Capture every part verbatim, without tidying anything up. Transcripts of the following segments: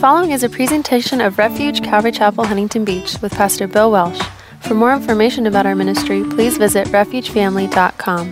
following is a presentation of Refuge Calvary Chapel, Huntington Beach with Pastor Bill Welsh. For more information about our ministry, please visit refuge family dot com.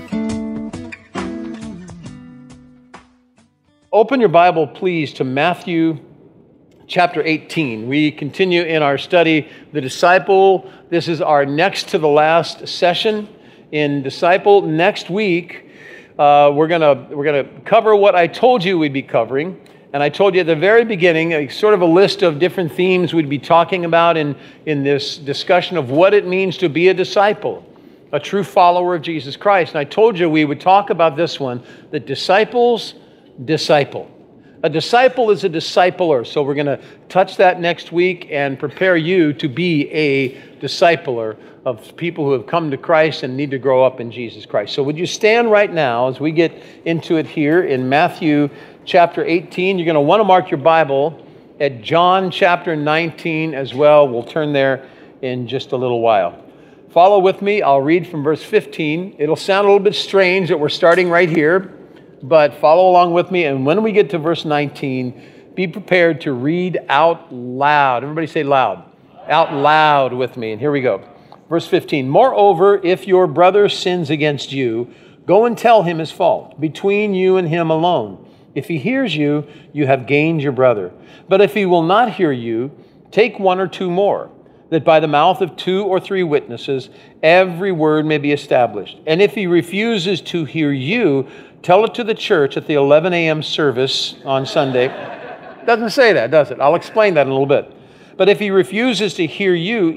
Open your Bible, please, to Matthew chapter eighteen. We continue in our study, The Disciple. This is our next to the last session in Disciple. Next week, uh, we're gonna we're gonna cover what I told you we'd be covering. And I told you at the very beginning, a sort of a list of different themes we'd be talking about in, in this discussion of what it means to be a disciple, a true follower of Jesus Christ. And I told you we would talk about this one, that disciples disciple. A disciple is a discipler. So we're going to touch that next week and prepare you to be a discipler of people who have come to Christ and need to grow up in Jesus Christ. So would you stand right now as we get into it here in Matthew chapter eighteen. You're going to want to mark your Bible at John chapter nineteen as well. We'll turn there in just a little while. Follow with me. I'll read from verse fifteen. It'll sound a little bit strange that we're starting right here, but follow along with me. And when we get to verse nineteen, be prepared to read out loud. Everybody say loud. Out loud with me. And here we go. Verse fifteen. Moreover, if your brother sins against you, go and tell him his fault, between you and him alone. If he hears you, you have gained your brother. But if he will not hear you, take one or two more, that by the mouth of two or three witnesses every word may be established. And if he refuses to hear you, tell it to the church at the eleven a.m. service on Sunday. Doesn't say that, does it? I'll explain that in a little bit. But if he refuses to hear you,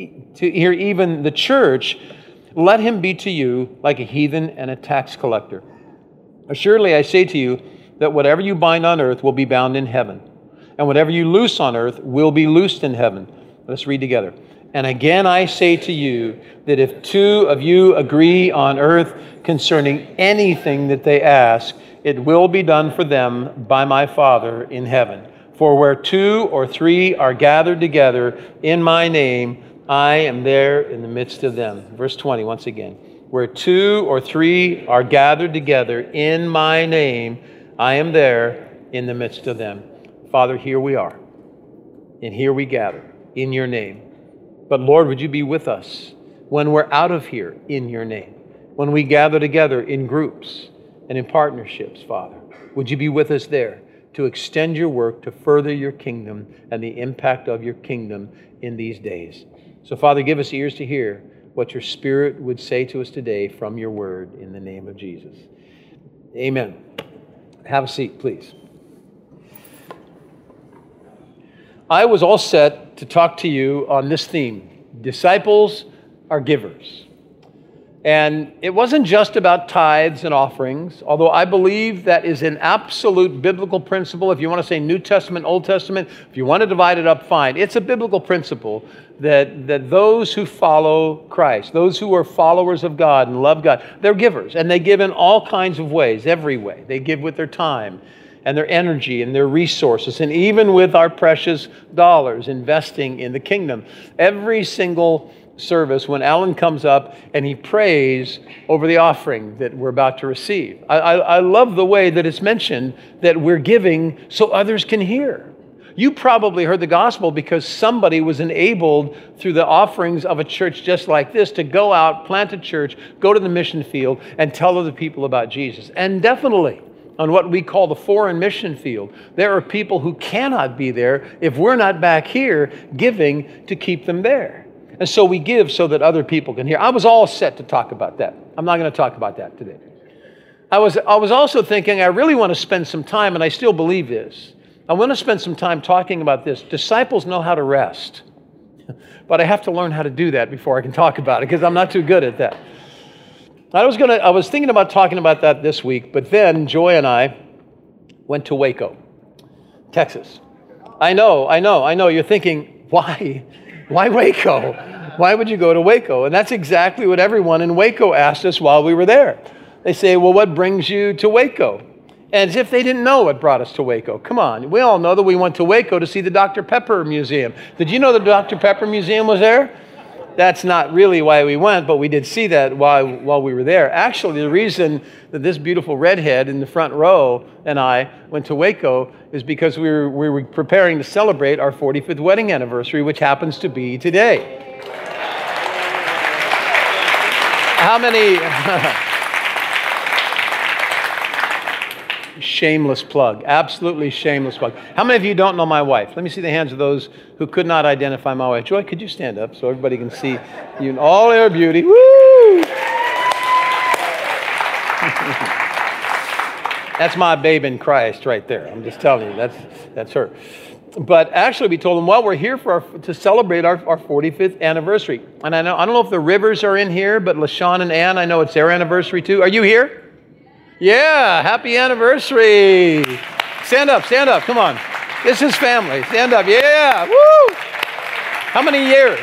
to hear even the church, let him be to you like a heathen and a tax collector. Assuredly, I say to you, that whatever you bind on earth will be bound in heaven, and whatever you loose on earth will be loosed in heaven. Let's read together. And again I say to you that if two of you agree on earth concerning anything that they ask, it will be done for them by my Father in heaven. For where two or three are gathered together in my name, I am there in the midst of them. Verse twenty, once again. Where two or three are gathered together in my name, I am there in the midst of them. Father, here we are, and here we gather in your name. But Lord, would you be with us when we're out of here in your name, when we gather together in groups and in partnerships, Father. Would you be with us there to extend your work, to further your kingdom and the impact of your kingdom in these days. So, Father, give us ears to hear what your Spirit would say to us today from your word in the name of Jesus. Amen. Have a seat, please. I was all set to talk to you on this theme. Disciples are givers. And it wasn't just about tithes and offerings, although I believe that is an absolute biblical principle. If you want to say New Testament, Old Testament, if you want to divide it up, fine. It's a biblical principle that, that those who follow Christ, those who are followers of God and love God, they're givers. And they give in all kinds of ways, every way. They give with their time and their energy and their resources, and even with our precious dollars, investing in the kingdom. Every single service, when Alan comes up and he prays over the offering that we're about to receive. I, I, I love the way that it's mentioned that we're giving so others can hear. You probably heard the gospel because somebody was enabled through the offerings of a church just like this to go out, plant a church, go to the mission field, and tell other people about Jesus. And definitely, on what we call the foreign mission field, there are people who cannot be there if we're not back here giving to keep them there. And so we give so that other people can hear. I was all set to talk about that. I'm not going to talk about that today. I was, I was also thinking I really want to spend some time, and I still believe this. I want to spend some time talking about this. Disciples know how to rest, but I have to learn how to do that before I can talk about it because I'm not too good at that. I was going to, I was thinking about talking about that this week, but then Joy and I went to Waco, Texas. I know, I know, I know. You're thinking, why? Why Waco? Why would you go to Waco? And that's exactly what everyone in Waco asked us while we were there. They say, well, what brings you to Waco? As if they didn't know what brought us to Waco. Come on. We all know that we went to Waco to see the Doctor Pepper Museum. Did you know the Doctor Pepper Museum was there? That's not really why we went, but we did see that while, while we were there. Actually, the reason that this beautiful redhead in the front row and I went to Waco is because we were, we were preparing to celebrate our forty-fifth wedding anniversary, which happens to be today. How many... Shameless plug, absolutely shameless plug. How many of you don't know my wife? Let me see the hands of those who could not identify my wife. Joy, could you stand up so everybody can see you in all your beauty? Woo! That's my babe in Christ right there. I'm just telling you, that's that's her. But actually, we told them, well, we're here for our, to celebrate our, our forty-fifth anniversary. And I know I don't know if the Rivers are in here, but LaShawn and Ann, I know it's their anniversary too. Are you here? Yeah, happy anniversary. Stand up, stand up, come on. This is family, stand up, yeah, woo. How many years?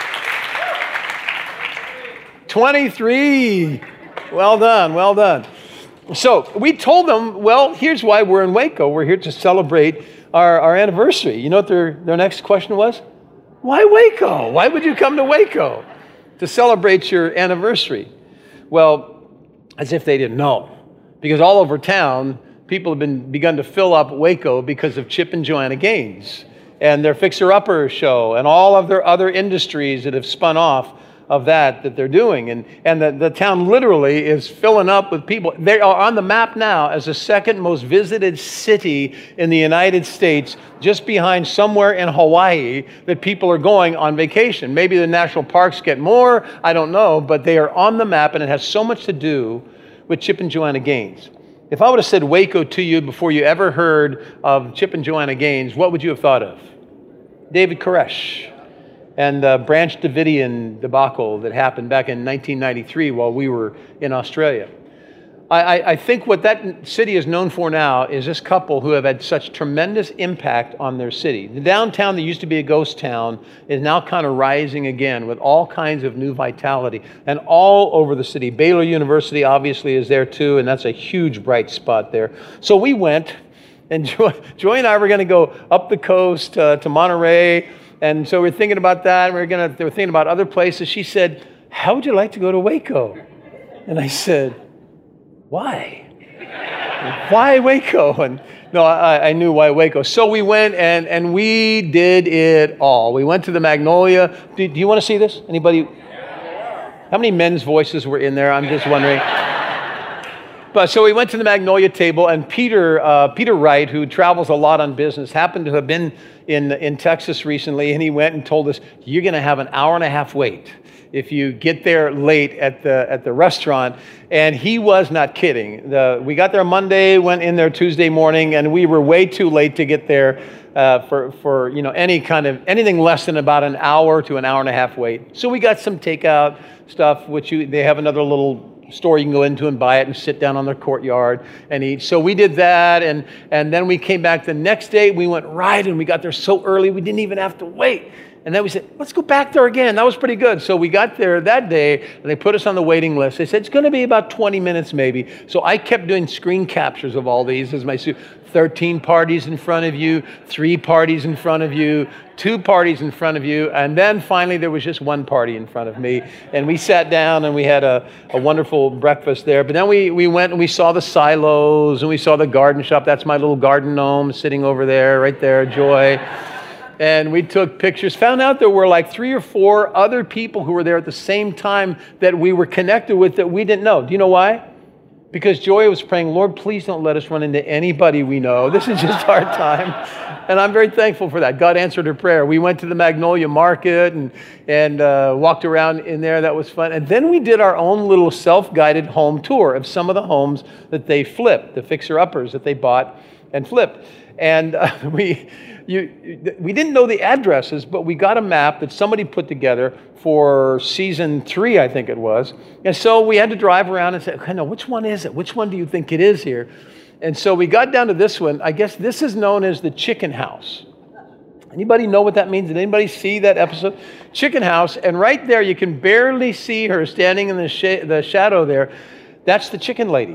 twenty-three. Well done, well done. So we told them, well, here's why we're in Waco. We're here to celebrate our, our anniversary. You know what their, their next question was? Why Waco? Why would you come to Waco to celebrate your anniversary? Well, as if they didn't know. Because all over town, people have been begun to fill up Waco because of Chip and Joanna Gaines and their Fixer Upper show and all of their other industries that have spun off of that that they're doing. And, and the, the town literally is filling up with people. They are on the map now as the second most visited city in the United States, just behind somewhere in Hawaii that people are going on vacation. Maybe the national parks get more, I don't know, but they are on the map, and it has so much to do with Chip and Joanna Gaines. If I would have said Waco to you before you ever heard of Chip and Joanna Gaines, what would you have thought of? David Koresh and the Branch Davidian debacle that happened back in nineteen ninety-three while we were in Australia. I, I, I think what that city is known for now is this couple who have had such tremendous impact on their city. The downtown that used to be a ghost town is now kind of rising again with all kinds of new vitality and all over the city. Baylor University obviously is there too, and that's a huge bright spot there. So we went, and Joy, Joy and I were going to go up the coast uh, to Monterey, and so we we're thinking about that. We were going to, they were thinking about other places. She said, "How would you like to go to Waco?" And I said, why? Why Waco? And no, I, I knew why Waco. So we went and, and we did it all. We went to the Magnolia. Do, do you want to see this? Anybody? How many men's voices were in there? I'm just wondering. But so we went to the Magnolia table, and Peter uh, Peter Wright, who travels a lot on business, happened to have been in, in Texas recently, and he went and told us, you're going to have an hour and a half wait if you get there late at the at the restaurant. And he was not kidding. The, we got there Monday, went in there Tuesday morning, and we were way too late to get there uh, for, for you know any kind of, anything less than about an hour to an hour and a half wait. So we got some takeout stuff, which you, they have another little store you can go into and buy it and sit down on their courtyard and eat. So we did that, and, and then we came back the next day. We went right, and we got there so early we didn't even have to wait. And then we said, let's go back there again. That was pretty good. So we got there that day, and they put us on the waiting list. They said, it's going to be about twenty minutes maybe. So I kept doing screen captures of all these as my suit. thirteen parties in front of you, three parties in front of you, two parties in front of you, and then finally there was just one party in front of me. And we sat down, and we had a, a wonderful breakfast there. But then we, we went and we saw the silos, and we saw the garden shop. That's my little garden gnome sitting over there, right there, Joy. And we took pictures, found out there were like three or four other people who were there at the same time that we were connected with that we didn't know. Do you know why? Because Joy was praying, Lord, please don't let us run into anybody we know. This is just our time. And I'm very thankful for that. God answered her prayer. We went to the Magnolia Market and, and uh, walked around in there. That was fun. And then we did our own little self-guided home tour of some of the homes that they flipped, the fixer-uppers that they bought and flipped. And uh, we... You, we didn't know the addresses, but we got a map that somebody put together for season three, I think it was. And so we had to drive around and say, okay, no, which one is it? Which one do you think it is here? And so we got down to this one. I guess this is known as the Chicken House. Anybody know what that means? Did anybody see that episode? Chicken House. And right there, you can barely see her standing in the, sh- the shadow there. That's the chicken lady.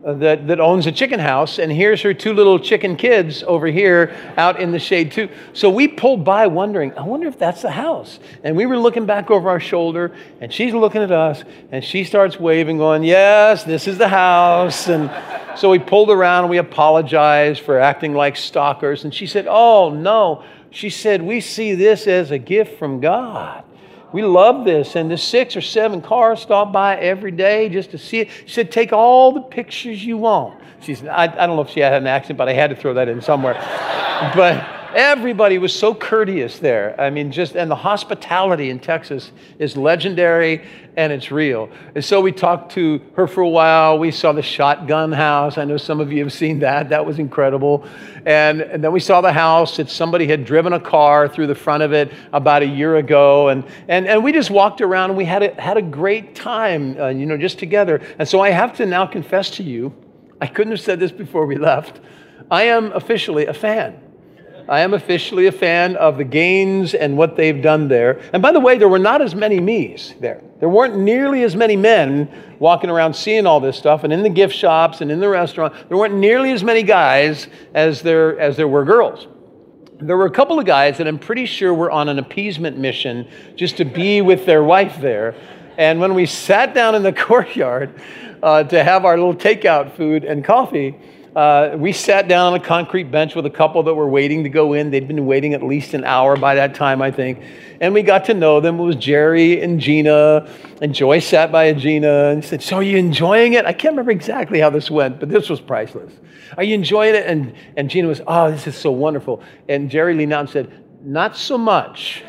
that, that owns a chicken house, and here's her two little chicken kids over here out in the shade too. So we pulled by wondering, I wonder if that's the house. And we were looking back over our shoulder, and she's looking at us, and she starts waving, going, yes, this is the house. And so we pulled around, and we apologized for acting like stalkers. And she said, oh, no. She said, we see this as a gift from God. We love this, and the six or seven cars stop by every day just to see it. She said, take all the pictures you want. She said, I, I don't know if she had an accent, but I had to throw that in somewhere. But everybody was so courteous there. I mean, just, and the hospitality in Texas is legendary, and it's real. And so we talked to her for a while. We saw the shotgun house. I know some of you have seen that. That was incredible. And, and then we saw the house that somebody had driven a car through the front of it about a year ago. And, and, and we just walked around, and we had a, had a great time, uh, you know, just together. And so I have to now confess to you, I couldn't have said this before we left. I am officially a fan. I am officially a fan of the Gaines and what they've done there. And by the way, there were not as many me's there. There weren't nearly as many men walking around seeing all this stuff, and in the gift shops and in the restaurant. There weren't nearly as many guys as there, as there were girls. There were a couple of guys that I'm pretty sure were on an appeasement mission just to be with their wife there. And when we sat down in the courtyard uh, to have our little takeout food and coffee, Uh, we sat down on a concrete bench with a couple that were waiting to go in. They'd been waiting at least an hour by that time, I think. And we got to know them. It was Jerry and Gina, and Joy sat by Gina and said, so are you enjoying it? I can't remember exactly how this went, but this was priceless. Are you enjoying it? And, and Gina was, oh, this is so wonderful. And Jerry leaned out and said, not so much.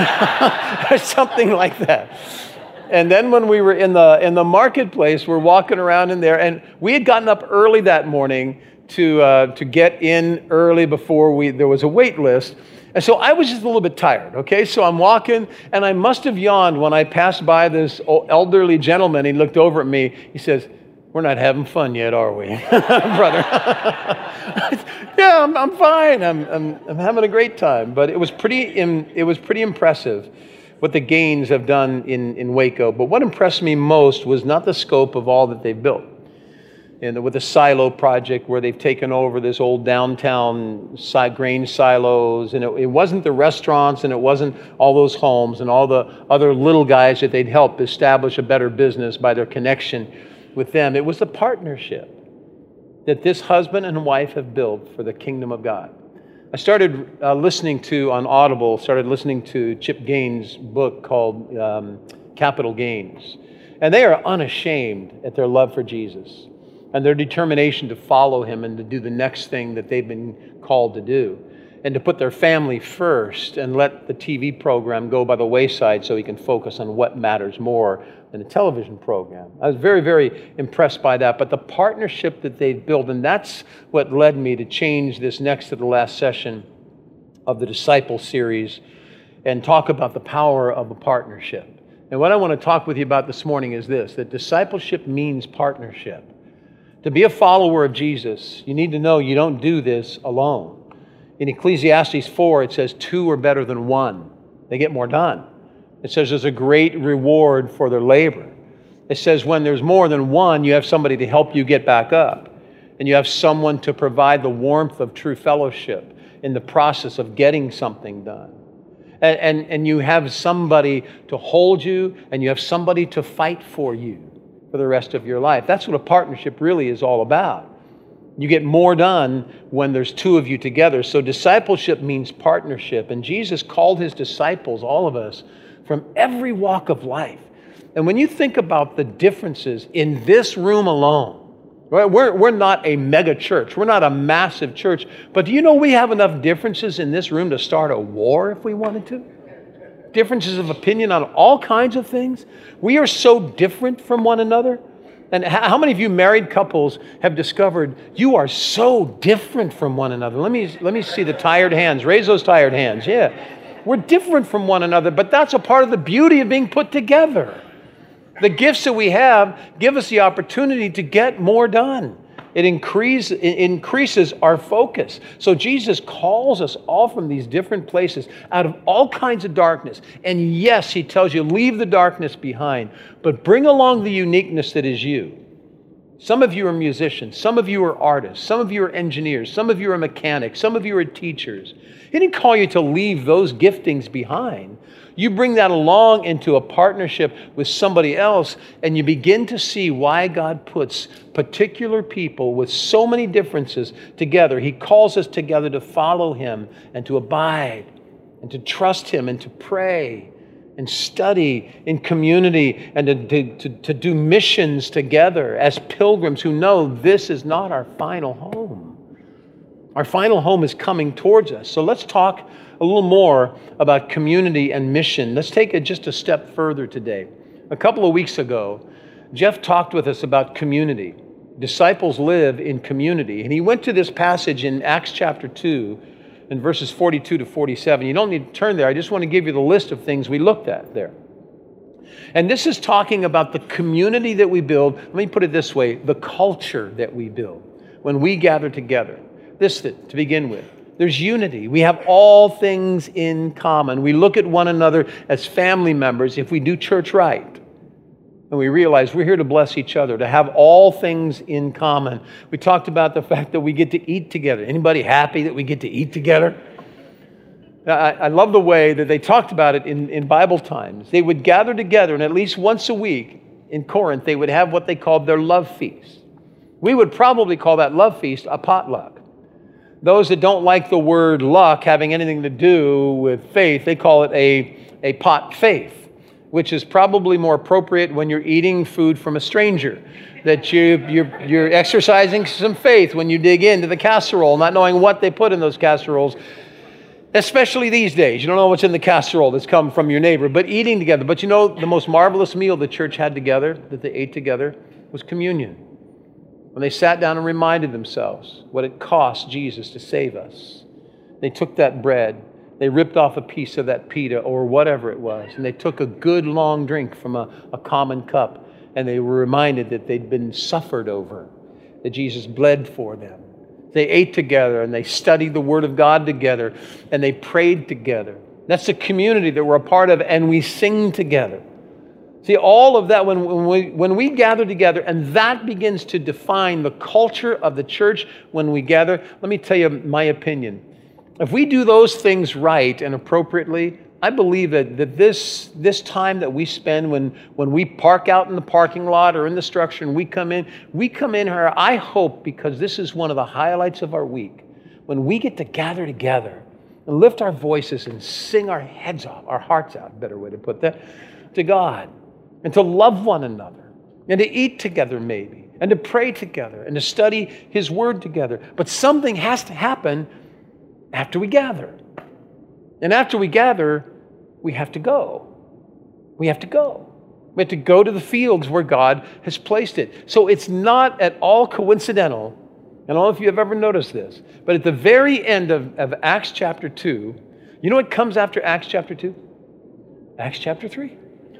Or something like that. And then when we were in the in the marketplace, we're walking around in there, and we had gotten up early that morning to uh, to get in early before we there was a wait list. And so I was just a little bit tired, okay? So I'm walking, and I must have yawned when I passed by this elderly gentleman. He looked over at me. He says, we're not having fun yet, are we, brother? Yeah, I'm, I'm fine. I'm, I'm I'm having a great time. But it was pretty it was pretty impressive what the Gaines have done in, in Waco. But what impressed me most was not the scope of all that they've built. And with the silo project, where they've taken over this old downtown grain silos, and it, it wasn't the restaurants, and it wasn't all those homes and all the other little guys that they'd help establish a better business by their connection with them. It was the partnership that this husband and wife have built for the kingdom of God. I started uh, listening to, on Audible, started listening to Chip Gaines' book called um, Capital Gains. And they are unashamed at their love for Jesus and their determination to follow him and to do the next thing that they've been called to do, and to put their family first and let the T V program go by the wayside so he can focus on what matters more than a television program. I was very, very impressed by that. But the partnership that they've built, and that's what led me to change this next to the last session of the Disciple series and talk about the power of a partnership. And what I want to talk with you about this morning is this, that discipleship means partnership. To be a follower of Jesus, you need to know you don't do this alone. In Ecclesiastes four, it says two are better than one. They get more done. It says there's a great reward for their labor. It says when there's more than one, you have somebody to help you get back up. And you have someone to provide the warmth of true fellowship in the process of getting something done. And, and, and you have somebody to hold you, and you have somebody to fight for you for the rest of your life. That's what a partnership really is all about. You get more done when there's two of you together. So discipleship means partnership. And Jesus called his disciples, all of us, from every walk of life. And when you think about the differences in this room alone, right? We're, we're not a mega church. We're not a massive church. But do you know we have enough differences in this room to start a war if we wanted to? Differences of opinion on all kinds of things. We are so different from one another. And how many of you married couples have discovered you are so different from one another? Let me, let me see the tired hands. Raise those tired hands. Yeah. We're different from one another, but that's a part of the beauty of being put together. The gifts that we have give us the opportunity to get more done. It, increase, it increases our focus. So Jesus calls us all from these different places, out of all kinds of darkness. And yes, he tells you, leave the darkness behind, but bring along the uniqueness that is you. Some of you are musicians. Some of you are artists. Some of you are engineers. Some of you are mechanics. Some of you are teachers. He didn't call you to leave those giftings behind. You bring that along into a partnership with somebody else, and you begin to see why God puts particular people with so many differences together. He calls us together to follow Him and to abide and to trust Him and to pray and study in community and to, to, to do missions together as pilgrims who know this is not our final home. Our final home is coming towards us. So let's talk a little more about community and mission. Let's take it just a step further today. A couple of weeks ago, Jeff talked with us about community. Disciples live in community. And he went to this passage in Acts chapter two, in verses forty-two to forty-seven. You don't need to turn there. I just want to give you the list of things we looked at there. And this is talking about the community that we build. Let me put it this way, the culture that we build when we gather together. This, to begin with, there's unity. We have all things in common. We look at one another as family members if we do church right. And we realize we're here to bless each other, to have all things in common. We talked about the fact that we get to eat together. Anybody happy that we get to eat together? I, I love the way that they talked about it in, in Bible times. They would gather together, and at least once a week in Corinth, they would have what they called their love feast. We would probably call that love feast a potluck. Those that don't like the word luck having anything to do with faith, they call it a, a pot faith, which is probably more appropriate when you're eating food from a stranger, that you, you're, you're exercising some faith when you dig into the casserole, not knowing what they put in those casseroles, especially these days. You don't know what's in the casserole that's come from your neighbor, but eating together. But you know, the most marvelous meal the church had together, that they ate together, was communion. When they sat down and reminded themselves what it cost Jesus to save us. They took that bread, they ripped off a piece of that pita or whatever it was, and they took a good long drink from a, a common cup, and they were reminded that they'd been suffered over, that Jesus bled for them. They ate together, and they studied the Word of God together, and they prayed together. That's the community that we're a part of, and we sing together. See, all of that, when, when, we, when we gather together, and that begins to define the culture of the church when we gather, let me tell you my opinion. If we do those things right and appropriately, I believe that, that this, this time that we spend when, when we park out in the parking lot or in the structure and we come in, we come in here, I hope, because this is one of the highlights of our week, when we get to gather together and lift our voices and sing our heads off, our hearts out, better way to put that, to God, and to love one another, and to eat together maybe, and to pray together, and to study His Word together. But something has to happen after we gather. And after we gather, we have to go. We have to go. We have to go to the fields where God has placed it. So it's not at all coincidental, and I don't know if you have ever noticed this, but at the very end of, of Acts chapter two, you know what comes after Acts chapter two? Acts chapter three.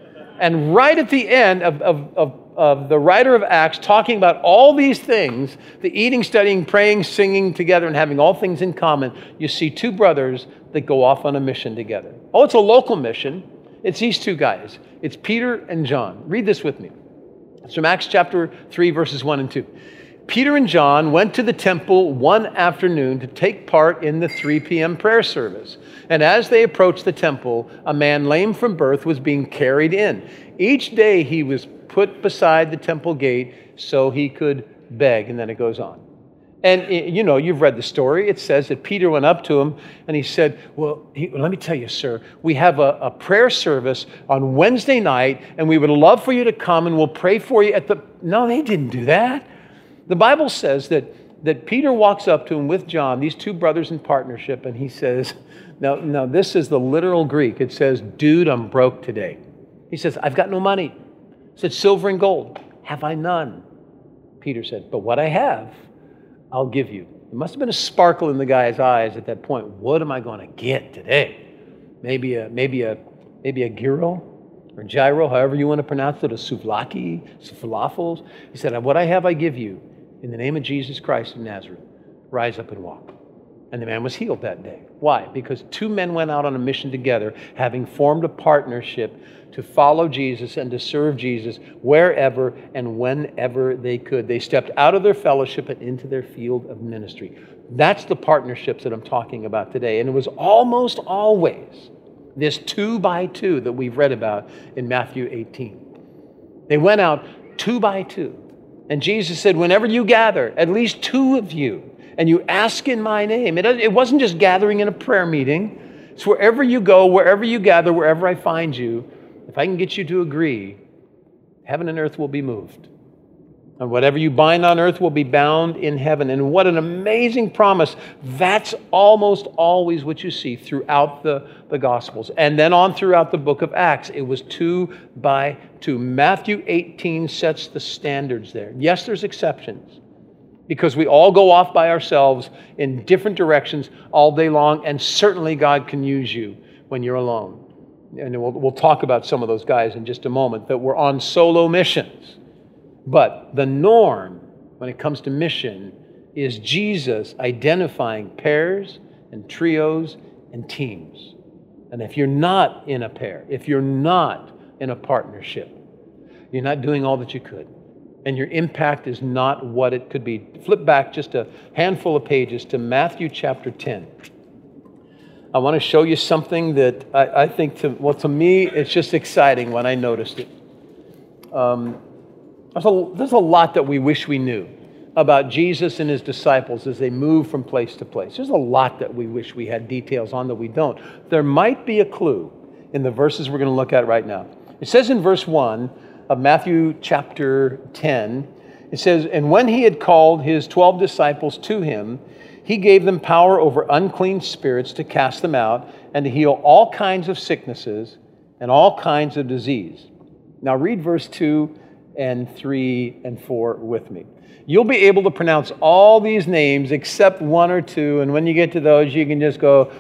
And right at the end of, of, of, of the writer of Acts talking about all these things, the eating, studying, praying, singing together, and having all things in common, you see two brothers that go off on a mission together. Oh, it's a local mission. It's these two guys. It's Peter and John. Read this with me. It's from Acts chapter three, verses one and two. Peter and John went to the temple one afternoon to take part in the three p.m. prayer service. And as they approached the temple, a man lame from birth was being carried in. Each day he was put beside the temple gate so he could beg. And then it goes on. And you know, you've read the story. It says that Peter went up to him and he said, well, he, let me tell you, sir, we have a, a prayer service on Wednesday night, and we would love for you to come, and we'll pray for you at the... No, they didn't do that. The Bible says that, that Peter walks up to him with John, these two brothers in partnership, and he says, now, now this is the literal Greek. It says, dude, I'm broke today. He says, I've got no money. He said, silver and gold, have I none? Peter said, but what I have, I'll give you. There must have been a sparkle in the guy's eyes at that point. What am I going to get today? Maybe a, maybe a, maybe a gyro? Or gyro, however you want to pronounce it, a souvlaki, some falafels. He said, what I have I give you. In the name of Jesus Christ of Nazareth, rise up and walk. And the man was healed that day. Why? Because two men went out on a mission together, having formed a partnership to follow Jesus and to serve Jesus wherever and whenever they could. They stepped out of their fellowship and into their field of ministry. That's the partnerships that I'm talking about today. And it was almost always this two by two that we've read about in Matthew eighteen. They went out two by two. And Jesus said, whenever you gather, at least two of you, and you ask in my name. It, it wasn't just gathering in a prayer meeting. It's wherever you go, wherever you gather, wherever I find you. If I can get you to agree, heaven and earth will be moved. And whatever you bind on earth will be bound in heaven. And what an amazing promise. That's almost always what you see throughout the, the Gospels. And then on throughout the book of Acts, it was two by two. Matthew eighteen sets the standards there. Yes, there's exceptions, because we all go off by ourselves in different directions all day long, and certainly God can use you when you're alone. And we'll, we'll talk about some of those guys in just a moment that were on solo missions. But the norm when it comes to mission is Jesus identifying pairs and trios and teams. And if you're not in a pair, if you're not in a partnership, you're not doing all that you could. And your impact is not what it could be. Flip back just a handful of pages to Matthew chapter ten. I want to show you something that I, I think, to, well, to me, it's just exciting when I noticed it. Um, there's, a, there's a lot that we wish we knew about Jesus and his disciples as they move from place to place. There's a lot that we wish we had details on that we don't. There might be a clue in the verses we're going to look at right now. It says in verse one of Matthew chapter ten, it says, and when he had called his twelve disciples to him, he gave them power over unclean spirits to cast them out and to heal all kinds of sicknesses and all kinds of disease. Now read verse two and three and four with me. You'll be able to pronounce all these names except one or two, and when you get to those, you can just go,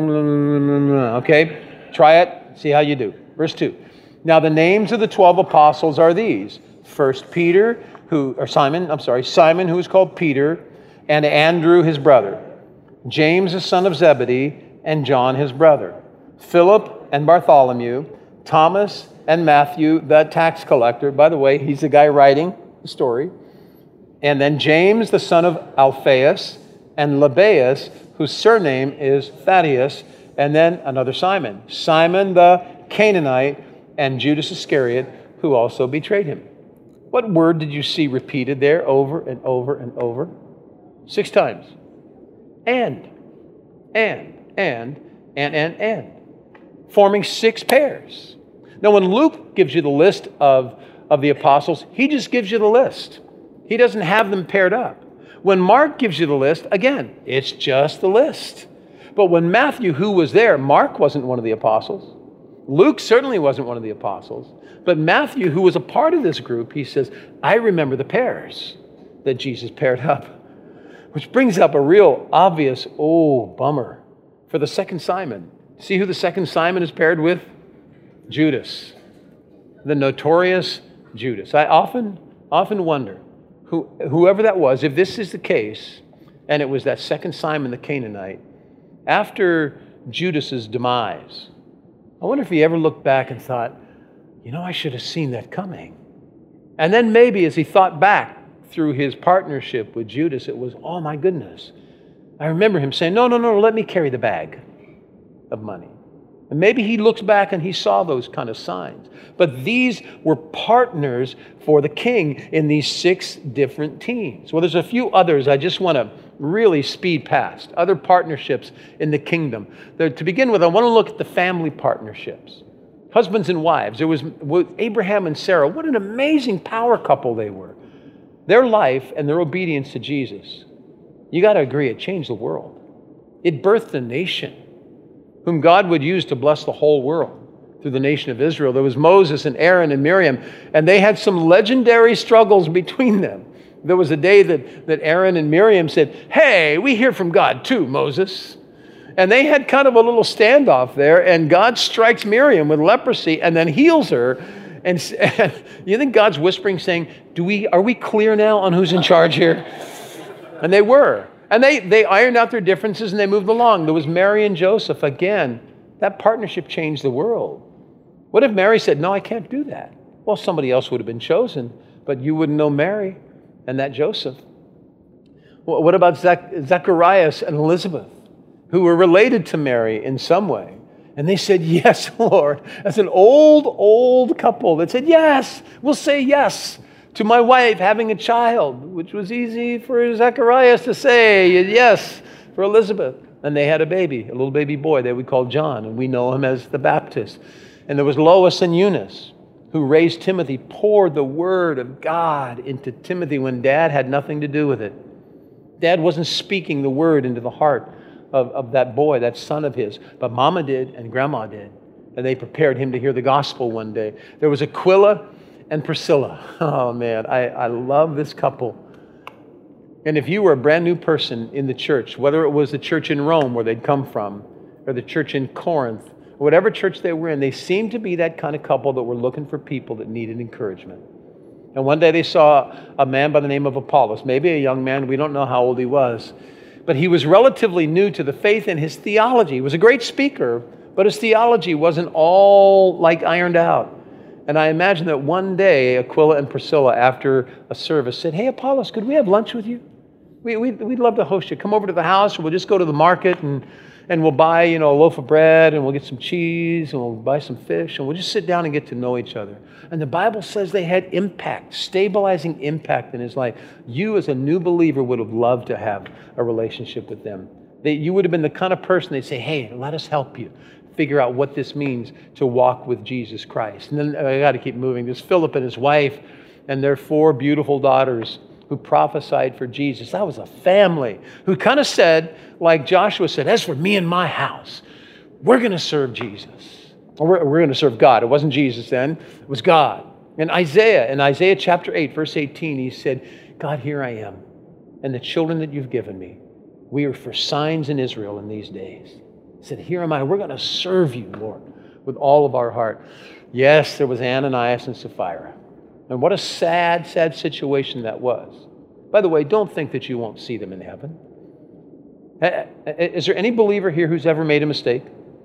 okay? Try it, see how you do. Verse two. Now the names of the twelve apostles are these. First Peter, who, or Simon, I'm sorry, Simon, who is called Peter, and Andrew, his brother. James, the son of Zebedee, and John, his brother. Philip and Bartholomew, Thomas and Matthew, the tax collector. By the way, he's the guy writing the story. And then James, the son of Alphaeus, and Lebbaeus, whose surname is Thaddeus. And then another Simon, Simon the Canaanite, and Judas Iscariot, who also betrayed him. What word did you see repeated there over and over and over? Six times. And, and, and, and, and, and. Forming six pairs. Now, when Luke gives you the list of, of the apostles, he just gives you the list. He doesn't have them paired up. When Mark gives you the list, again, it's just the list. But when Matthew, who was there, Mark wasn't one of the apostles. Luke certainly wasn't one of the apostles. But Matthew, who was a part of this group, he says, I remember the pairs that Jesus paired up. Which brings up a real obvious, oh, bummer for the second Simon. See who the second Simon is paired with? Judas. The notorious Judas. I often, often wonder, who, whoever that was, if this is the case, and it was that second Simon the Canaanite, after Judas's demise, I wonder if he ever looked back and thought, you know, I should have seen that coming. And then maybe as he thought back through his partnership with Judas, it was, oh my goodness. I remember him saying, no, no, no, let me carry the bag of money. And maybe he looks back and he saw those kind of signs. But these were partners for the king in these six different teams. Well, there's a few others I just want to really speed past. Other partnerships in the kingdom. There, to begin with, I want to look at the family partnerships. Husbands and wives. There was with Abraham and Sarah. What an amazing power couple they were. Their life and their obedience to Jesus, you got to agree, it changed the world. It birthed a nation whom God would use to bless the whole world through the nation of Israel. There was Moses and Aaron and Miriam, and they had some legendary struggles between them. There was a day that, that Aaron and Miriam said, hey, we hear from God too, Moses. And they had kind of a little standoff there, and God strikes Miriam with leprosy and then heals her. And, and you think God's whispering, saying, "Do we are we clear now on who's in charge here?" And they were. And they, they ironed out their differences and they moved along. There was Mary and Joseph. Again, that partnership changed the world. What if Mary said, no, I can't do that? Well, somebody else would have been chosen, but you wouldn't know Mary and that Joseph. Well, what about Zach- Zacharias and Elizabeth, who were related to Mary in some way? And they said, yes, Lord. As an old, old couple that said, yes, we'll say yes to my wife having a child, which was easy for Zacharias to say yes for Elizabeth. And they had a baby, a little baby boy that we call John, and we know him as the Baptist. And there was Lois and Eunice, who raised Timothy, poured the word of God into Timothy when Dad had nothing to do with it. Dad wasn't speaking the word into the heart of, of that boy, that son of his, but Mama did and Grandma did. And they prepared him to hear the gospel one day. There was Aquila and Priscilla. Oh man, I, I love this couple. And if you were a brand new person in the church, whether it was the church in Rome where they'd come from, or the church in Corinth, or whatever church they were in, they seemed to be that kind of couple that were looking for people that needed encouragement. And one day they saw a man by the name of Apollos, maybe a young man, we don't know how old he was, but he was relatively new to the faith, and his theology, he was a great speaker, but his theology wasn't all like ironed out. And I imagine that one day Aquila and Priscilla, after a service, said, hey, Apollos, could we have lunch with you? We, we'd, we'd love to host you. Come over to the house, or we'll just go to the market, and, and we'll buy, you know, a loaf of bread, and we'll get some cheese, and we'll buy some fish, and we'll just sit down and get to know each other. And the Bible says they had impact, stabilizing impact in his life. You, as a new believer, would have loved to have a relationship with them. They, you would have been the kind of person they'd say, hey, let us help you figure out what this means to walk with Jesus Christ. And then I got to keep moving. There's Philip and his wife and their four beautiful daughters who prophesied for Jesus. That was a family who kind of said, like Joshua said, as for me and my house, we're going to serve Jesus. Or we're, we're going to serve God. It wasn't Jesus then. It was God. And Isaiah, in Isaiah chapter eight, verse eighteen, he said, God, here I am, and the children that you've given me. We are for signs in Israel in these days. He said, here am I. We're going to serve you, Lord, with all of our heart. Yes, there was Ananias and Sapphira. And what a sad, sad situation that was. By the way, don't think that you won't see them in heaven. Is there any believer here who's ever made a mistake?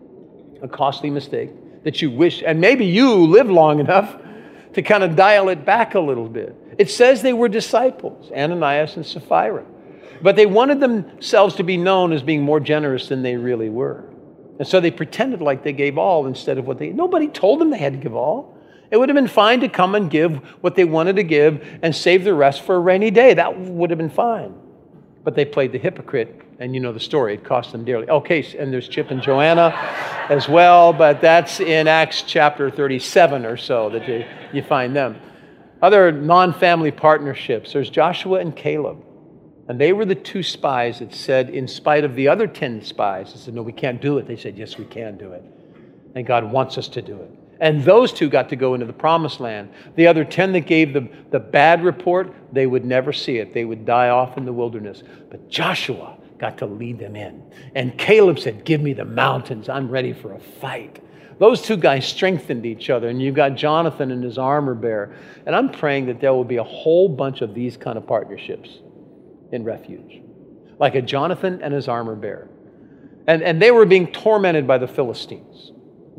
A costly mistake that you wish, and maybe you lived long enough to kind of dial it back a little bit. It says they were disciples, Ananias and Sapphira. But they wanted themselves to be known as being more generous than they really were. And so they pretended like they gave all instead of what they... Nobody told them they had to give all. It would have been fine to come and give what they wanted to give and save the rest for a rainy day. That would have been fine. But they played the hypocrite, and you know the story. It cost them dearly. Okay, and there's Chip and Joanna as well, but that's in Acts chapter thirty-seven or so that you, you find them. Other non-family partnerships, there's Joshua and Caleb. And they were the two spies that said, in spite of the other ten spies, they said, no, we can't do it. They said, yes, we can do it. And God wants us to do it. And those two got to go into the promised land. The other ten that gave the, the bad report, they would never see it. They would die off in the wilderness. But Joshua got to lead them in. And Caleb said, give me the mountains. I'm ready for a fight. Those two guys strengthened each other. And you've got Jonathan and his armor bearer. And I'm praying that there will be a whole bunch of these kind of partnerships in Refuge. Like a Jonathan and his armor bearer. And, and they were being tormented by the Philistines.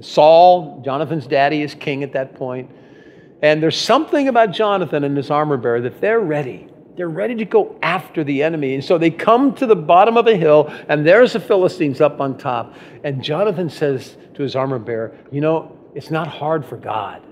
Saul, Jonathan's daddy, is king at that point. And there's something about Jonathan and his armor bearer that they're ready. They're ready to go after the enemy. And so they come to the bottom of a hill, and there's the Philistines up on top. And Jonathan says to his armor bearer, you know, it's not hard for God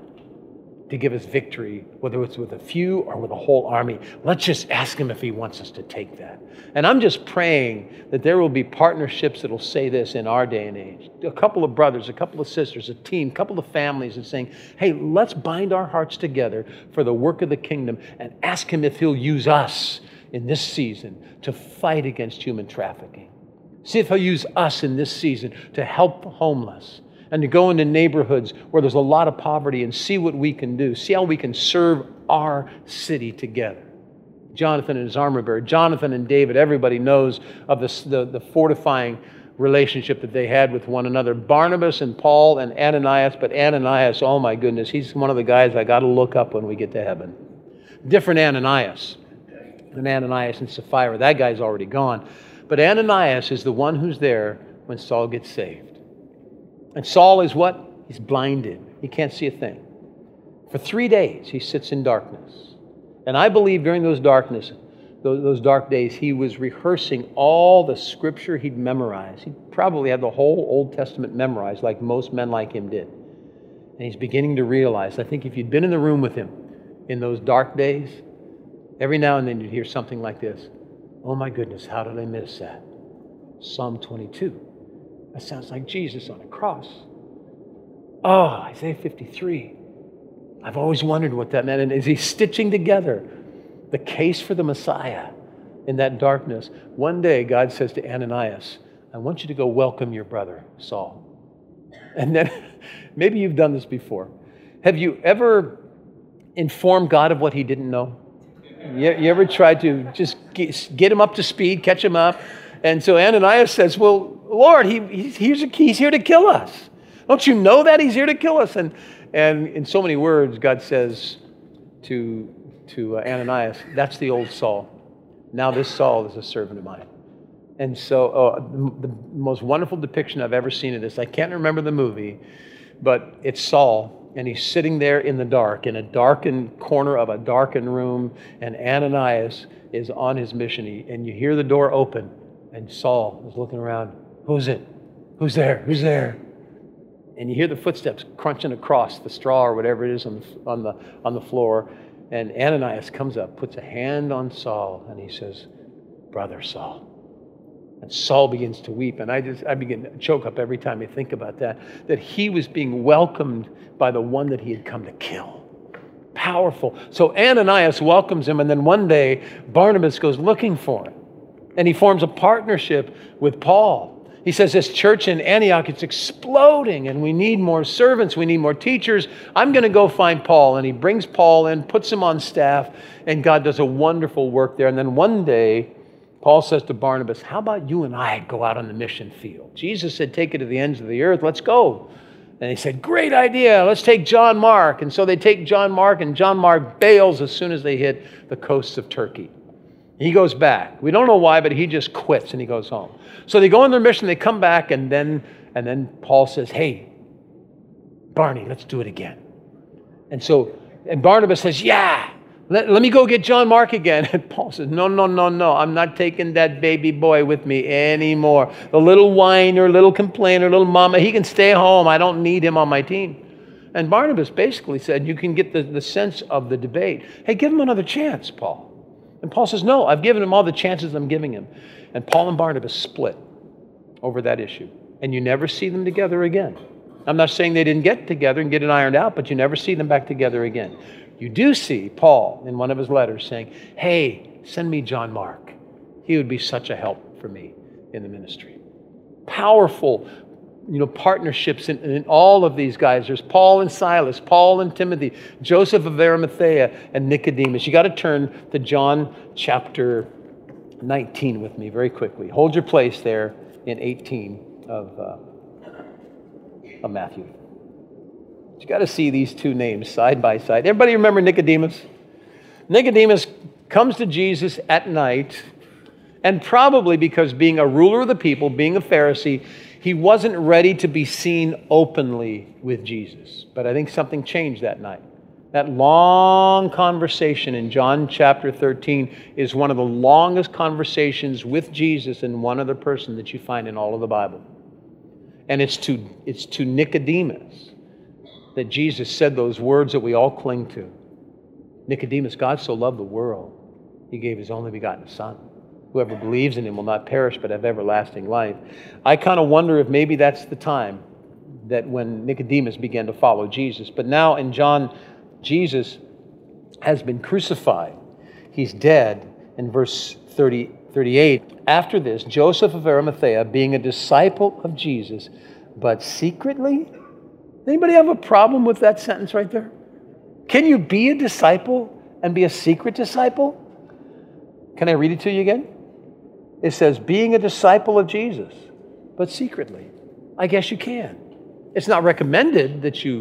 to give us victory, whether it's with a few or with a whole army. Let's just ask him if he wants us to take that. And I'm just praying that there will be partnerships that will say this in our day and age. A couple of brothers, a couple of sisters, a team, a couple of families and saying, hey, let's bind our hearts together for the work of the kingdom and ask him if he'll use us in this season to fight against human trafficking. See if he'll use us in this season to help the homeless, and to go into neighborhoods where there's a lot of poverty and see what we can do. See how we can serve our city together. Jonathan and his armor bearer, Jonathan and David, everybody knows of this, the, the fortifying relationship that they had with one another. Barnabas and Paul and Ananias, but Ananias, oh my goodness, he's one of the guys I got to look up when we get to heaven. Different Ananias. than Ananias and Sapphira. That guy's already gone. But Ananias is the one who's there when Saul gets saved. And Saul is what? He's blinded. He can't see a thing. For three days, he sits in darkness. And I believe during those darkness, those, those dark days, he was rehearsing all the scripture he'd memorized. He probably had the whole Old Testament memorized, like most men like him did. And he's beginning to realize, I think if you'd been in the room with him in those dark days, every now and then you'd hear something like this. Oh my goodness, how did I miss that? Psalm twenty-two. That sounds like Jesus on a cross. Oh, Isaiah fifty-three. I've always wondered what that meant. And as he's stitching together the case for the Messiah in that darkness, one day God says to Ananias, I want you to go welcome your brother, Saul. And then, maybe you've done this before. Have you ever informed God of what he didn't know? You, you ever tried to just get, get him up to speed, catch him up? And so Ananias says, well, Lord, he, he's, he's, he's here to kill us. Don't you know that he's here to kill us? And, and in so many words, God says to, to uh, Ananias, that's the old Saul. Now this Saul is a servant of mine. And so uh, the, the most wonderful depiction I've ever seen of this, I can't remember the movie, but it's Saul, and he's sitting there in the dark, in a darkened corner of a darkened room, and Ananias is on his mission, he, and you hear the door open, and Saul is looking around. Who's it? Who's there? Who's there? And you hear the footsteps crunching across the straw or whatever it is on the, on the, on the floor, and Ananias comes up, puts a hand on Saul, and he says, Brother Saul. And Saul begins to weep, and I just I begin to choke up every time I think about that, that he was being welcomed by the one that he had come to kill. Powerful. So Ananias welcomes him, and then one day Barnabas goes looking for him, and he forms a partnership with Paul. He says, this church in Antioch, it's exploding, and we need more servants, we need more teachers. I'm going to go find Paul, and he brings Paul in, puts him on staff, and God does a wonderful work there. And then one day, Paul says to Barnabas, how about you and I go out on the mission field? Jesus said, take it to the ends of the earth. Let's go. And he said, great idea. Let's take John Mark. And so they take John Mark, and John Mark bails as soon as they hit the coasts of Turkey. He goes back. We don't know why, but he just quits and he goes home. So they go on their mission, they come back, and then, and then Paul says, hey, Barney, let's do it again. And so, and Barnabas says, yeah. Let, let me go get John Mark again. And Paul says, no, no, no, no. I'm not taking that baby boy with me anymore. The little whiner, little complainer, little mama, he can stay home. I don't need him on my team. And Barnabas basically said, you can get the, the sense of the debate. Hey, give him another chance, Paul. And Paul says, no, I've given him all the chances I'm giving him. And Paul and Barnabas split over that issue. And you never see them together again. I'm not saying they didn't get together and get it ironed out, but you never see them back together again. You do see Paul in one of his letters saying, hey, send me John Mark. He would be such a help for me in the ministry. Powerful, you know, partnerships in, in all of these guys. There's Paul and Silas, Paul and Timothy, Joseph of Arimathea, and Nicodemus. You got to turn to John chapter nineteen with me very quickly. Hold your place there in eighteen of, uh, of Matthew. You got to see these two names side by side. Everybody remember Nicodemus? Nicodemus comes to Jesus at night, and probably because being a ruler of the people, being a Pharisee, he wasn't ready to be seen openly with Jesus. But I think something changed that night. That long conversation in John chapter thirteen is one of the longest conversations with Jesus and one other person that you find in all of the Bible. And it's to, it's to Nicodemus that Jesus said those words that we all cling to. Nicodemus, God so loved the world, he gave his only begotten Son. Whoever believes in him will not perish but have everlasting life. I kind of wonder if maybe that's the time that when Nicodemus began to follow Jesus. But now in John, Jesus has been crucified. He's dead. In verse thirty, thirty-eight, after this, Joseph of Arimathea, being a disciple of Jesus, but secretly. Anybody have a problem with that sentence right there? Can you be a disciple and be a secret disciple? Can I read it to you again? It says, being a disciple of Jesus, but secretly. I guess you can. It's not recommended that you,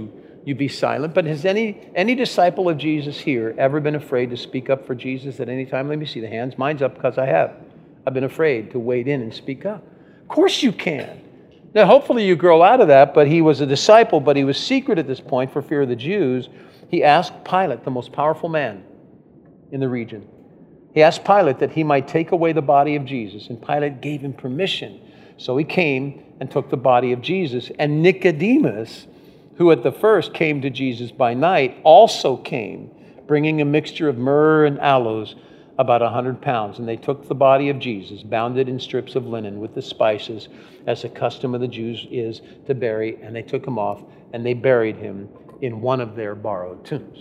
you be silent. But has any, any disciple of Jesus here ever been afraid to speak up for Jesus at any time? Let me see the hands. Mine's up because I have. I've been afraid to wade in and speak up. Of course you can. Now, hopefully you grow out of that, but he was a disciple, but he was secret at this point for fear of the Jews. He asked Pilate, the most powerful man in the region. He asked Pilate that he might take away the body of Jesus, and Pilate gave him permission. So he came and took the body of Jesus. And Nicodemus, who at the first came to Jesus by night, also came, bringing a mixture of myrrh and aloes, about a hundred pounds. And they took the body of Jesus, bound it in strips of linen with the spices, as the custom of the Jews is to bury. And they took him off, and they buried him in one of their borrowed tombs.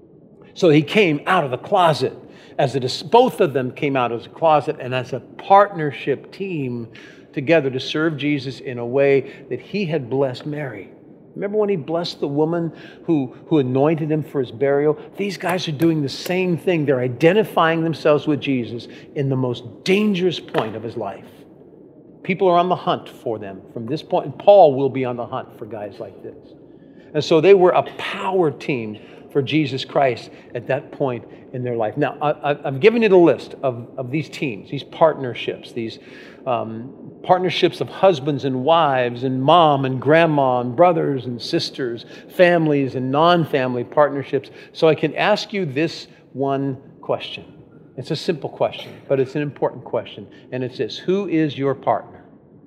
So he came out of the closet, as it is, both of them came out as a closet and as a partnership team together to serve Jesus in a way that he had blessed Mary. Remember when he blessed the woman who, who anointed him for his burial? These guys are doing the same thing. They're identifying themselves with Jesus in the most dangerous point of his life. People are on the hunt for them from this point, and Paul will be on the hunt for guys like this. And so they were a power team for Jesus Christ at that point in their life. Now, I, I've given you the list of, of these teams, these partnerships, these um, partnerships of husbands and wives and mom and grandma and brothers and sisters, families and non-family partnerships. So I can ask you this one question. It's a simple question, but it's an important question. And it's this: who is your partner?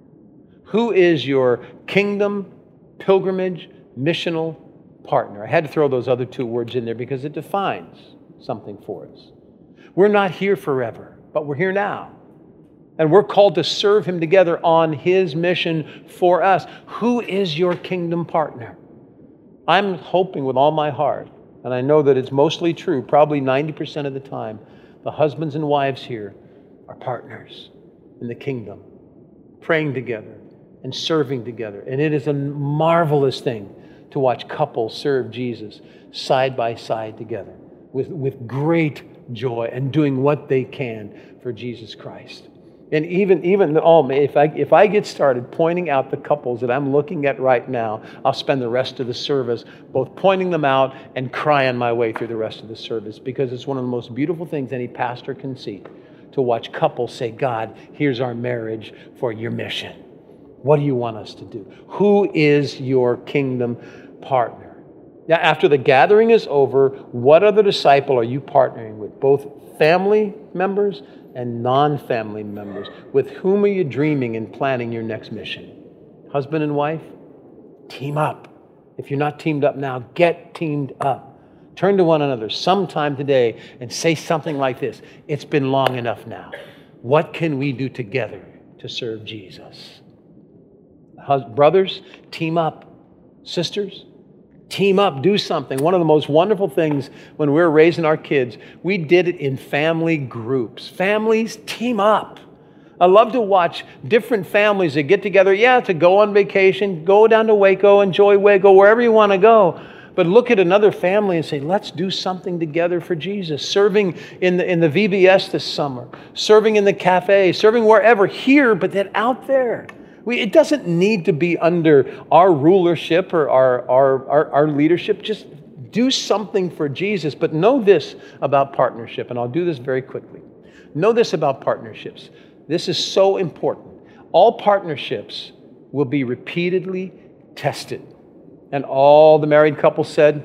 Who is your kingdom, pilgrimage, missional partner? I had to throw those other two words in there because it defines something for us. We're not here forever, but we're here now. And we're called to serve him together on his mission for us. Who is your kingdom partner? I'm hoping with all my heart, and I know that it's mostly true, probably ninety percent of the time, the husbands and wives here are partners in the kingdom, praying together and serving together. And it is a marvelous thing to watch couples serve Jesus side by side together with, with great joy and doing what they can for Jesus Christ. And even, even oh, if I, if I get started pointing out the couples that I'm looking at right now, I'll spend the rest of the service both pointing them out and crying my way through the rest of the service, because it's one of the most beautiful things any pastor can see, to watch couples say, God, here's our marriage for your mission. What do you want us to do? Who is your kingdom partner? Now, after the gathering is over, what other disciple are you partnering with? Both family members and non-family members. With whom are you dreaming and planning your next mission? Husband and wife? Team up. If you're not teamed up now, get teamed up. Turn to one another sometime today and say something like this: it's been long enough now. What can we do together to serve Jesus? Brothers, team up. Sisters, team up, do something. One of the most wonderful things when we were raising our kids, we did it in family groups. Families, team up. I love to watch different families that get together, yeah, to go on vacation, go down to Waco, enjoy Waco, wherever you want to go. But look at another family and say, let's do something together for Jesus. Serving in the, in the V B S this summer, serving in the cafe, serving wherever, here, but then out there. We, it doesn't need to be under our rulership or our, our, our, our leadership. Just do something for Jesus. But know this about partnership, and I'll do this very quickly. Know this about partnerships. This is so important. All partnerships will be repeatedly tested. And all the married couples said,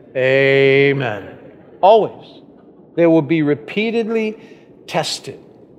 amen. Always. They will be repeatedly tested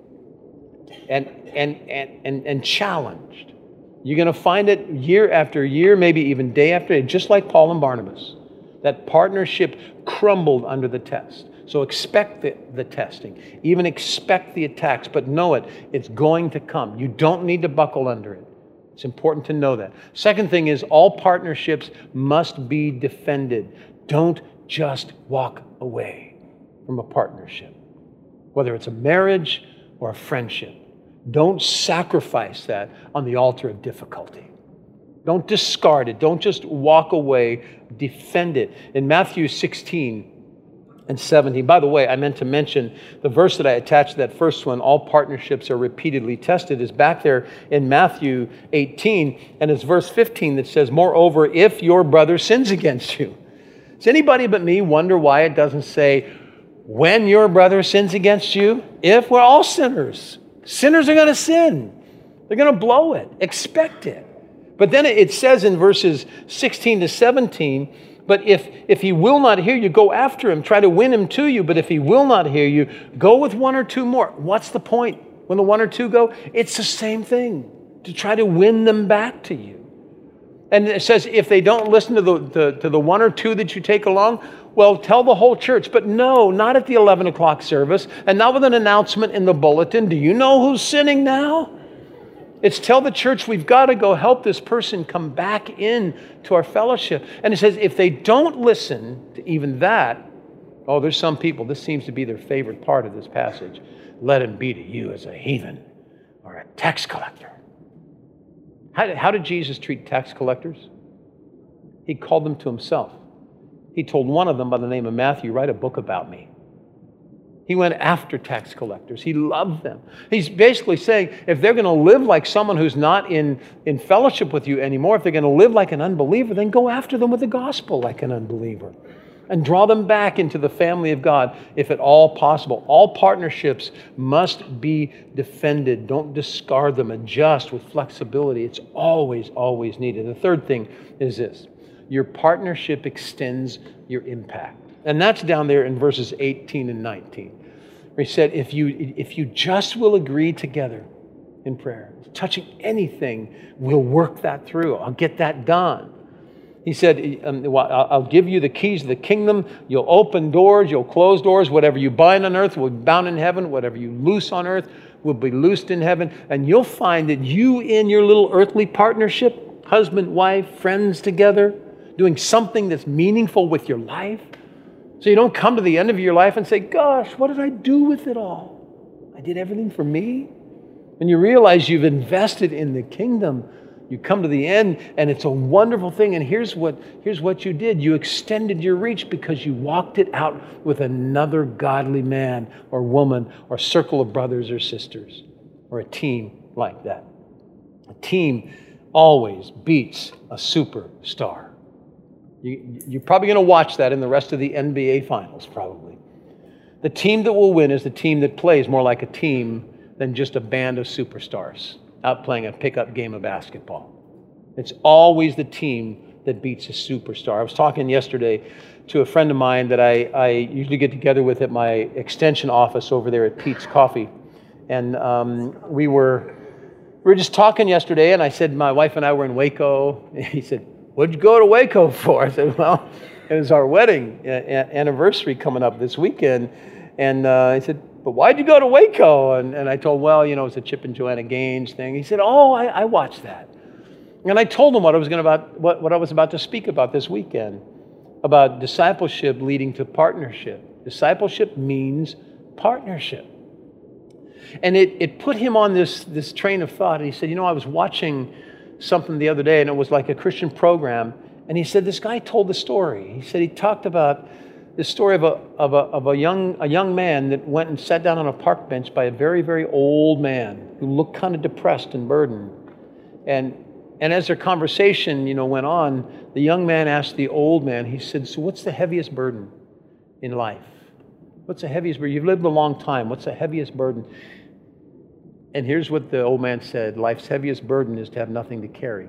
and, and, and, and, and challenged. You're going to find it year after year, maybe even day after day, just like Paul and Barnabas. That partnership crumbled under the test. So expect the, the testing. Even expect the attacks, but know it. It's going to come. You don't need to buckle under it. It's important to know that. Second thing is, all partnerships must be defended. Don't just walk away from a partnership, whether it's a marriage or a friendship. Don't sacrifice that on the altar of difficulty. Don't discard it. Don't just walk away. Defend it. In Matthew sixteen, and seventeen. By the way, I meant to mention the verse that I attached to that first one, all partnerships are repeatedly tested, is back there in Matthew eighteen, and it's verse fifteen that says, moreover, if your brother sins against you. Does anybody but me wonder why it doesn't say, when your brother sins against you? If we're all sinners. Sinners are going to sin. They're going to blow it. Expect it. But then it says in verses sixteen to seventeen, but if, if he will not hear you, go after him. Try to win him to you. But if he will not hear you, go with one or two more. What's the point when the one or two go? It's the same thing, to try to win them back to you. And it says if they don't listen to the, the, to the one or two that you take along, well, tell the whole church. But no, not at the eleven o'clock service and not with an announcement in the bulletin. Do you know who's sinning now? It's tell the church we've got to go help this person come back in to our fellowship. And it says if they don't listen to even that, oh, there's some people, this seems to be their favorite part of this passage. Let him be to you as a heathen or a tax collector. How did, how did Jesus treat tax collectors? He called them to himself. He told one of them by the name of Matthew, write a book about me. He went after tax collectors. He loved them. He's basically saying, if they're going to live like someone who's not in, in fellowship with you anymore, if they're going to live like an unbeliever, then go after them with the gospel like an unbeliever. And draw them back into the family of God, if at all possible. All partnerships must be defended. Don't discard them. Adjust with flexibility. It's always, always needed. The third thing is this. Your partnership extends your impact. And that's down there in verses eighteen and nineteen. Where he said, if you, if you just will agree together in prayer, touching anything, we'll work that through. I'll get that done. He said, um, I'll give you the keys of the kingdom. You'll open doors. You'll close doors. Whatever you bind on earth will be bound in heaven. Whatever you loose on earth will be loosed in heaven. And you'll find that you in your little earthly partnership, husband, wife, friends together, doing something that's meaningful with your life. So you don't come to the end of your life and say, gosh, what did I do with it all? I did everything for me. And you realize you've invested in the kingdom. You come to the end, and it's a wonderful thing. And here's what, here's what you did. You extended your reach because you walked it out with another godly man or woman or circle of brothers or sisters or a team like that. A team always beats a superstar. You, you're probably going to watch that in the rest of the N B A Finals, probably. The team that will win is the team that plays more like a team than just a band of superstars out playing a pickup game of basketball. It's always the team that beats a superstar. I was talking yesterday to a friend of mine that I, I usually get together with at my extension office over there at Pete's Coffee. And um, we were we were just talking yesterday, and I said, my wife and I were in Waco. And he said, what'd you go to Waco for? I said, well, it was our wedding anniversary coming up this weekend. And uh, he said, but why'd you go to Waco? And, and I told him, well, you know, it's a Chip and Joanna Gaines thing. He said, oh, I, I watched that. And I told him what I was going about, what, what I was about to speak about this weekend, about discipleship leading to partnership. Discipleship means partnership. And it, it put him on this, this train of thought. And he said, you know, I was watching something the other day, and it was like a Christian program. And he said, this guy told the story. He said he talked about this story of a, of a, of a, young, a young man that went and sat down on a park bench by a very, very old man who looked kind of depressed and burdened. And, and as their conversation, you know, went on, the young man asked the old man, he said, so what's the heaviest burden in life? What's the heaviest burden? You've lived a long time. What's the heaviest burden? And here's what the old man said, life's heaviest burden is to have nothing to carry.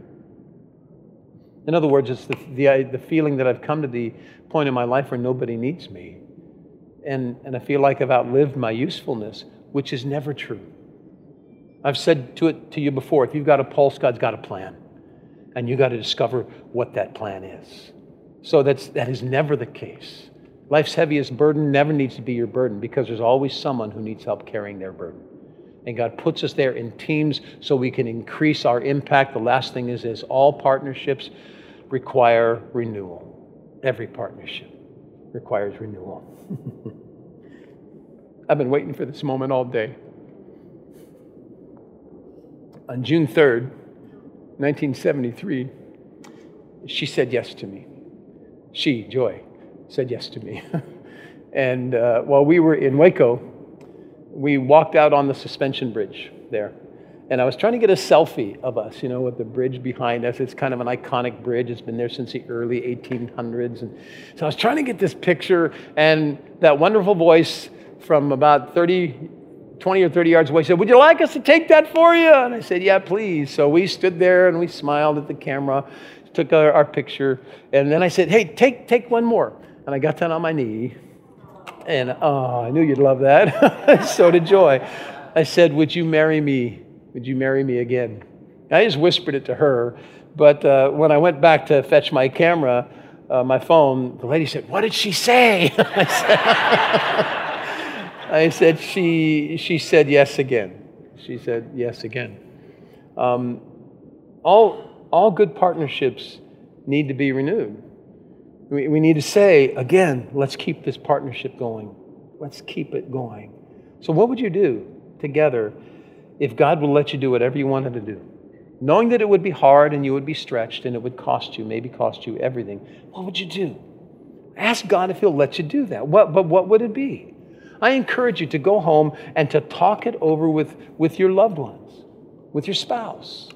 In other words, it's the, the, the feeling that I've come to the point in my life where nobody needs me. And, and I feel like I've outlived my usefulness, which is never true. I've said to it to you before, if you've got a pulse, God's got a plan. And you've got to discover what that plan is. So that's, that is never the case. Life's heaviest burden never needs to be your burden because there's always someone who needs help carrying their burden. And God puts us there in teams so we can increase our impact. The last thing is this, all partnerships require renewal. Every partnership requires renewal. I've been waiting for this moment all day. On June third, nineteen seventy-three, she said yes to me. She, Joy, said yes to me. And uh, while we were in Waco, we walked out on the suspension bridge there. And I was trying to get a selfie of us, you know, with the bridge behind us. It's kind of an iconic bridge. It's been there since the early eighteen hundreds. And so I was trying to get this picture, and that wonderful voice from about thirty, twenty or thirty yards away said, "Would you like us to take that for you?" And I said, "Yeah, please." So we stood there and we smiled at the camera, took our, our picture. And then I said, "Hey, take, take one more." And I got down on my knee. And oh, I knew you'd love that. So did Joy. I said, "Would you marry me? Would you marry me again?" I just whispered it to her. But uh, when I went back to fetch my camera, uh, my phone, the lady said, "What did she say?" I said, I said she, she said yes again. She said yes again. Um, all, all good partnerships need to be renewed. We, we need to say, again, let's keep this partnership going. Let's keep it going. So what would you do together if God will let you do whatever you wanted to do? Knowing that it would be hard and you would be stretched and it would cost you, maybe cost you everything, what would you do? Ask God if He'll let you do that. What, but what would it be? I encourage you to go home and to talk it over with, with your loved ones, with your spouse.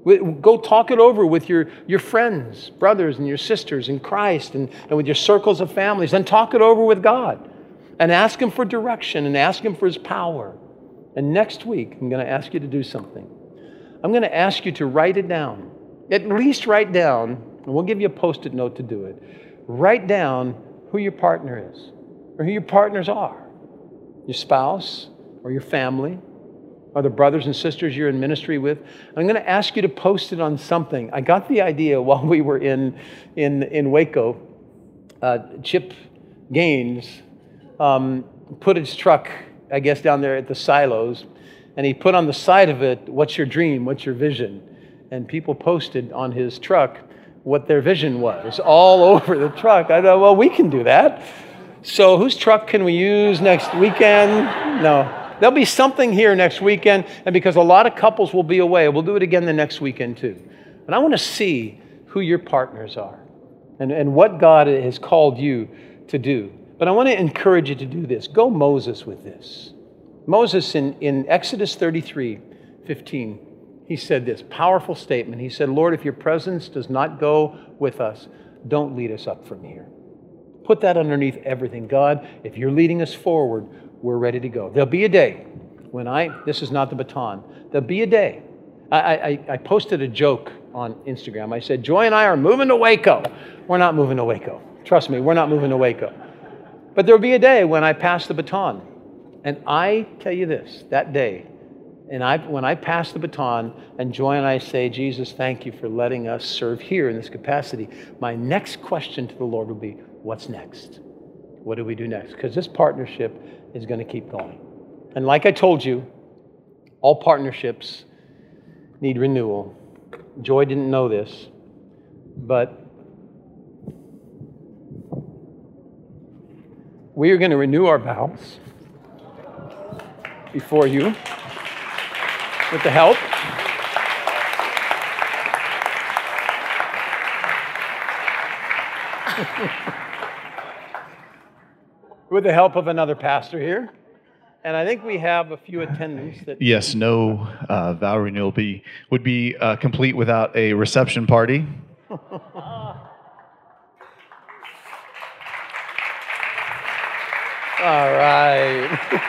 Go talk it over with your, your friends, brothers and your sisters in Christ, and, and with your circles of families. Then talk it over with God and ask Him for direction and ask Him for His power. And next week, I'm going to ask you to do something. I'm going to ask you to write it down. At least write down, and we'll give you a Post-it note to do it. Write down who your partner is, or who your partners are. Your spouse, or your family, or the brothers and sisters you're in ministry with. I'm going to ask you to post it on something. I got the idea while we were in, in, in Waco. Uh, Chip Gaines um, put his truck, I guess, down there at the silos, and he put on the side of it, "What's your dream? What's your vision?" And people posted on his truck what their vision was all over the truck. I thought, well, we can do that. So whose truck can we use next weekend? No. There'll be something here next weekend, and because a lot of couples will be away, we'll do it again the next weekend too. And I want to see who your partners are and, and what God has called you to do. But I want to encourage you to do this. Go Moses with this. Moses in, in Exodus thirty-three fifteen, he said this powerful statement. He said, "Lord, if your presence does not go with us, don't lead us up from here." Put that underneath everything. God, if you're leading us forward, we're ready to go. There'll be a day when I, this is not the baton, there'll be a day. I, I, I posted a joke on Instagram. I said, Joy and I are moving to Waco. We're not moving to Waco. Trust me, we're not moving to Waco. But there'll be a day when I pass the baton. And I tell you this, that day, and I, when I pass the baton and Joy and I say, Jesus, thank you for letting us serve here in this capacity, my next question to the Lord will be, what's next? What do we do next? Because this partnership is going to keep going. And like I told you, all partnerships need renewal. Joy didn't know this, but we are going to renew our vows before you with the help with the help of another pastor here. And I think we have a few attendants that... Yes, no uh, vow renewal be, would be uh, complete without a reception party. All right.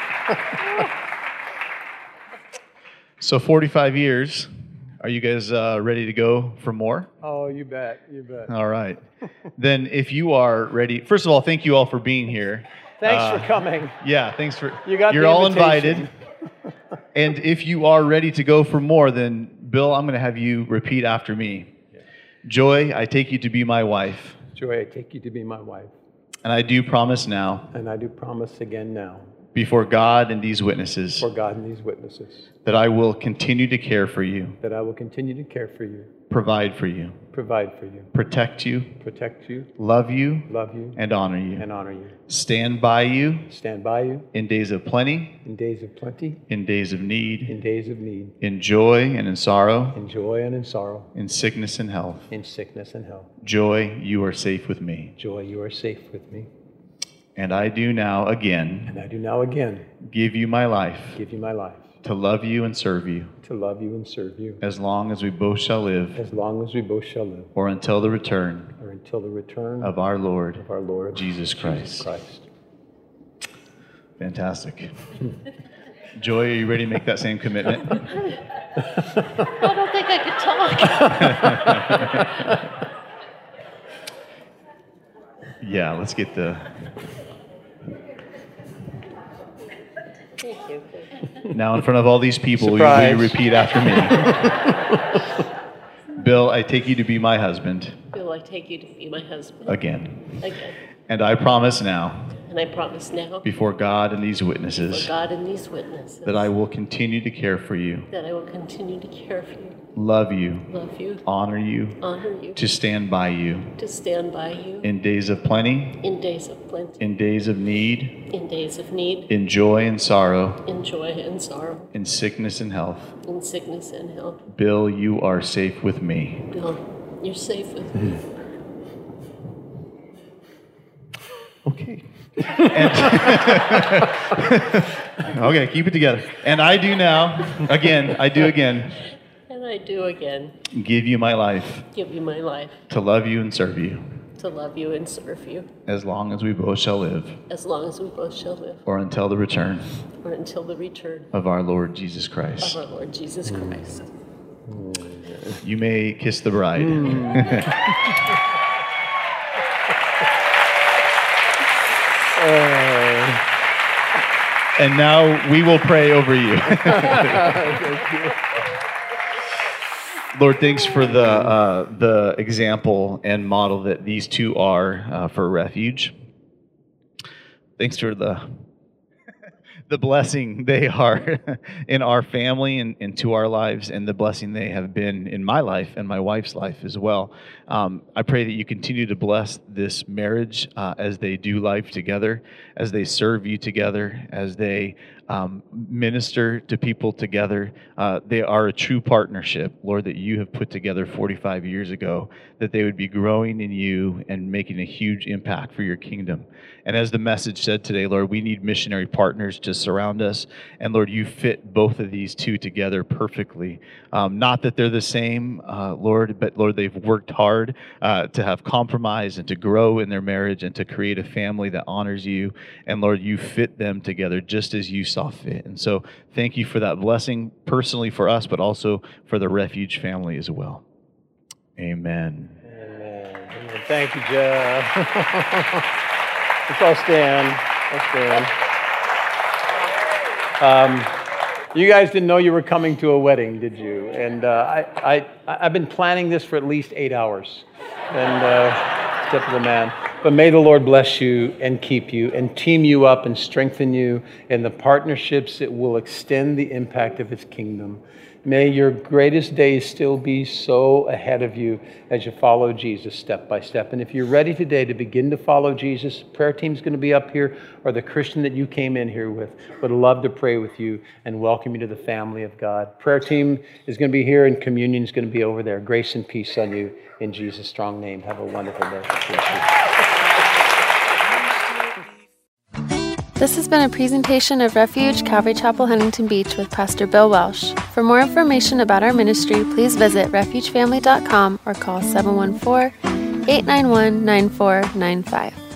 So forty-five years. Are you guys uh, ready to go for more? Oh, you bet. You bet. All right. Then if you are ready, first of all, thank you all for being here. Thanks uh, for coming. Yeah, thanks for, you got you're the all invitation. invited. And if you are ready to go for more, then Bill, I'm going to have you repeat after me. Yeah. Joy, I take you to be my wife. Joy, I take you to be my wife. And I do promise now. And I do promise again now. Before God and these witnesses. For God and these witnesses. That I will continue to care for you. That I will continue to care for you. Provide for you. Provide for you. Protect you. Protect you. Love you. Love you. And honor you. And honor you. Stand by you. Stand by you. In days of plenty. In days of plenty. In days of need. In days of need. In joy and in sorrow. In joy and in sorrow. In sickness and health. In sickness and health. Joy, you are safe with me. Joy, you are safe with me. And I do now again And I do now again give you my life give you my life to love you and serve you to love you and serve you as long as we both shall live as long as we both shall live, or until the return or until the return of our Lord of our Lord Jesus Christ. Christ. Fantastic. Joy, are you ready to make that same commitment? I don't think I could talk. Yeah, let's get the... Thank you. Now in front of all these people, will you, Surprise. will you repeat after me? Bill, I take you to be my husband Bill, I take you to be my husband again. again. And I promise now, And I promise now, before God and these for witnesses, God and these witnesses, that I will continue to care for you, that I will continue to care for you, love you, love you, honor you, honor you, to stand by you to stand by you in days of plenty, in days of plenty, in days of need, in days of need, in joy and sorrow, in joy and sorrow, in sickness and health. in sickness and health. Bill, you are safe with me. Bill, you're safe with me. Okay. Okay, keep it together. And I do now, again, I do again, And I do again give you my life give you my life to love you and serve you to love you and serve you as long as we both shall live as long as we both shall live, or until the return or until the return of our Lord Jesus of Christ. our Lord Jesus Christ. You may kiss the bride. And now we will pray over you. Lord, thanks for the uh, the example and model that these two are uh, for Refuge. Thanks for the the blessing they are in our family and, and to our lives, and the blessing they have been in my life and my wife's life as well. Um, I pray that you continue to bless this marriage uh, as they do life together, as they serve you together, as they um, minister to people together. Uh, they are a true partnership, Lord, that you have put together forty-five years ago, that they would be growing in you and making a huge impact for your kingdom. And as the message said today, Lord, we need missionary partners to surround us. And Lord, you fit both of these two together perfectly. Um, not that they're the same, uh, Lord, but Lord, they've worked hard uh, to have compromise and to grow in their marriage and to create a family that honors you. And Lord, you fit them together just as you saw fit. And so thank you for that blessing personally for us, but also for the Refuge family as well. Amen. Amen. Amen. Thank you, Jeff. Let's all stand. Let's stand. Um, you guys didn't know you were coming to a wedding, did you? And uh, I, I, I've been planning this for at least eight hours. And uh, typical man. But may the Lord bless you and keep you and team you up and strengthen you in the partnerships that will extend the impact of His kingdom. May your greatest days still be so ahead of you as you follow Jesus step by step. And if you're ready today to begin to follow Jesus, prayer team's going to be up here, or the Christian that you came in here with would love to pray with you and welcome you to the family of God. Prayer team is going to be here and communion is going to be over there. Grace and peace on you in Jesus' strong name. Have a wonderful day. This has been a presentation of Refuge Calvary Chapel, Huntington Beach with Pastor Bill Welsh. For more information about our ministry, please visit refuge family dot com or call seven one four, eight nine one, nine four nine five.